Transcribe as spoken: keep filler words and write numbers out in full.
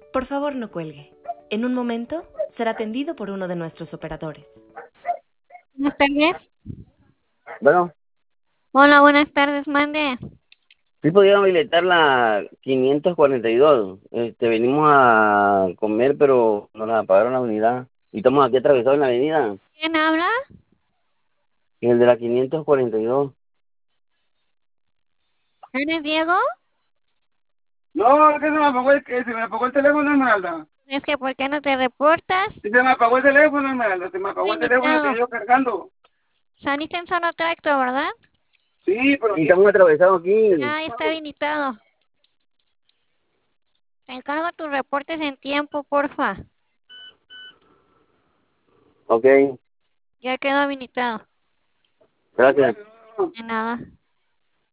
Por favor, no cuelgue. En un momento será atendido por uno de nuestros operadores. Buenas tardes. Bueno, Hola, buenas tardes, mande. sí pudieron habilitar la quinientos cuarenta y dos. Este, venimos a comer, pero nos la apagaron la unidad. Y estamos aquí atravesados en la avenida. ¿Quién habla? En el de la quinientos cuarenta y dos. ¿Eres Diego? No, es que se me apagó el, que se me apagó el teléfono, Esmeralda. Es que ¿por qué no te reportas? Sí, se me apagó el teléfono, Esmeralda. Se me apagó el teléfono y Limitado. estoy yo cargando. Saliste en solo tracto, ¿verdad? Sí, pero Y estamos atravesados aquí. Ya está habilitado. Te encargo tus reportes en tiempo, porfa. Ok, Ya quedó habilitado. gracias. De nada.